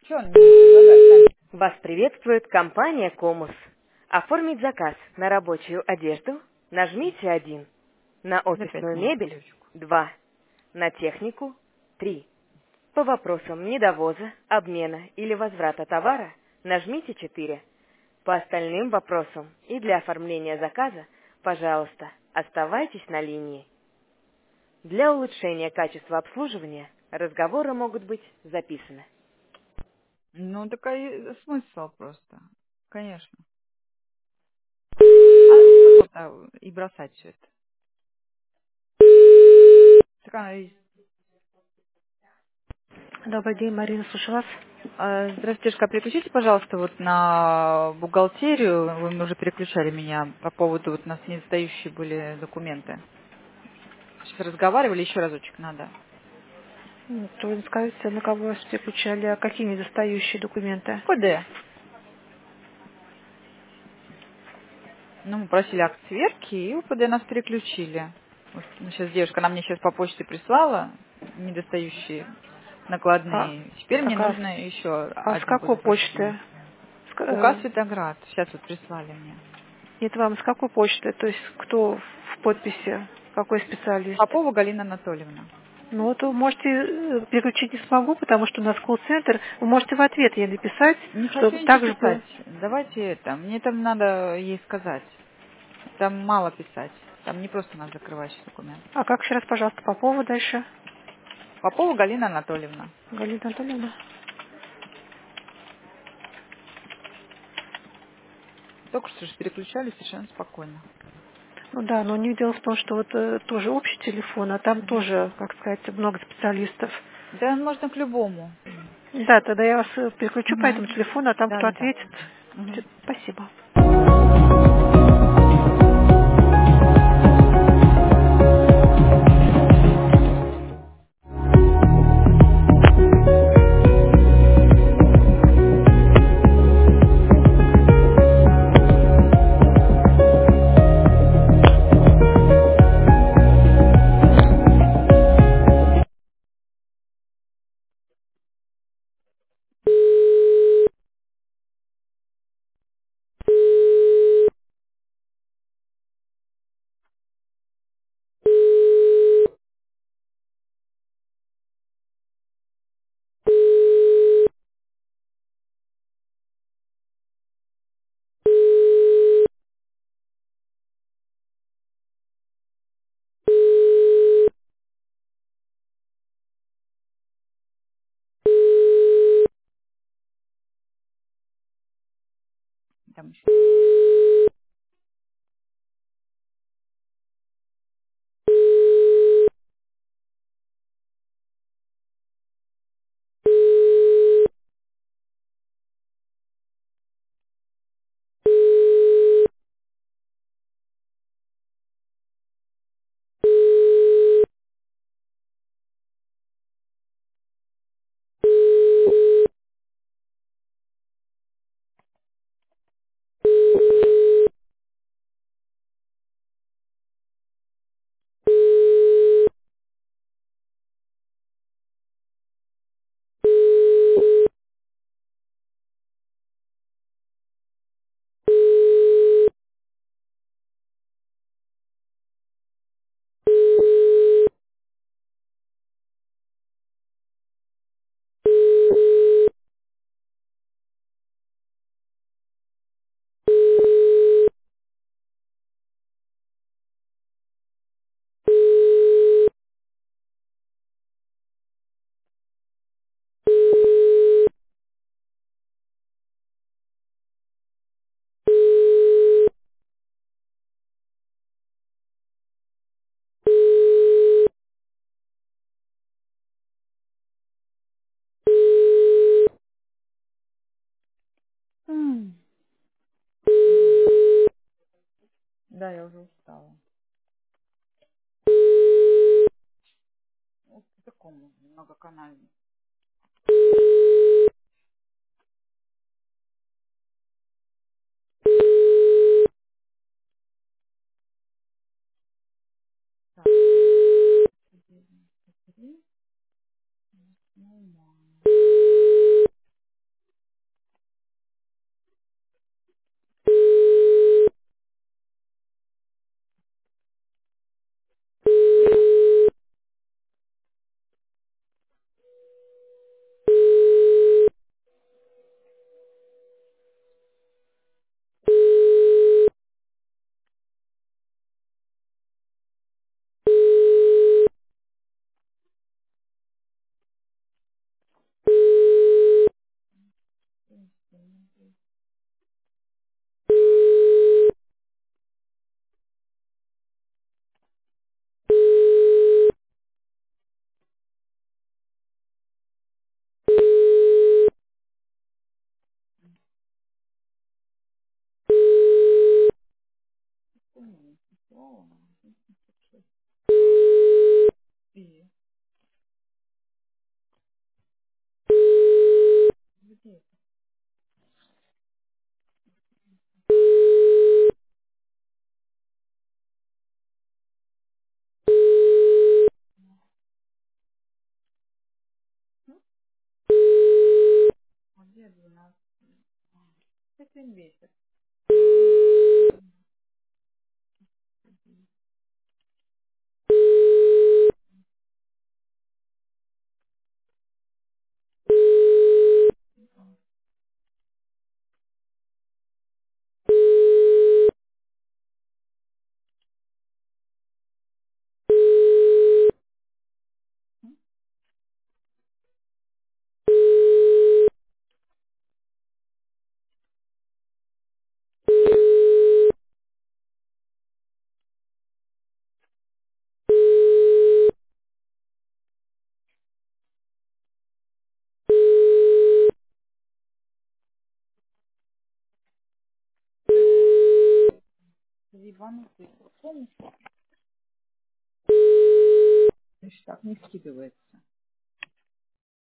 Че он мне не предлагает, Таня? Вас приветствует компания «Комус». Оформить заказ на рабочую одежду нажмите 1, на За 5 офисную минут мебель девочку. 2, на технику 3. По вопросам недовоза, обмена или возврата товара нажмите 4. По остальным вопросам и для оформления заказа, пожалуйста, оставайтесь на линии. Для улучшения качества обслуживания разговоры могут быть записаны. Ну, такой смысл просто. Конечно. А смысл-то и бросать все это? Так она и- Добрый день, Марина, слушаю вас. Здравствуйте, Девушка, переключите, пожалуйста, вот на бухгалтерию. Вы уже переключали меня по поводу, вот у нас недостающие были документы. Сейчас разговаривали, еще разочек надо. Трудно сказать, на кого вас переключали, а какие недостающие документы? УПД. Ну, мы просили акт сверки, и УПД нас переключили. Вот, ну, сейчас девушка, она мне сейчас по почте прислала недостающие А, накладные. Теперь мне так, нужно еще с один какой будет просить. почты? УК Светоград. Сейчас вот прислали мне. Нет, вам с какой почты? То есть кто в подписи? Какой специалист? Попова Галина Анатольевна. Ну вот вы можете переключить не смогу, потому что у нас колл-центр. Вы можете в ответ ей написать, Не хочу чтобы ничего так же писать. было. Давайте это. Мне там надо ей сказать. Там мало писать. Там не просто надо закрывать сейчас документ. А как еще раз, пожалуйста, по поводу дальше? Попова Галина Анатольевна. Галина Анатольевна. Только что же переключали совершенно спокойно. Ну да, но не дело в том, что вот тоже общий телефон, а там Мгм. тоже, как сказать, много специалистов. Да, можно к любому. Да, тогда я вас переключу по Мгм. этому телефону, а там Да, кто да, да. ответит. Мгм. Спасибо. Там еще есть. М. Да, я уже устала. Вот по такому многоканальному. Так, 3, 3, 3, Ебанутый. Помнишь, так не скидывается.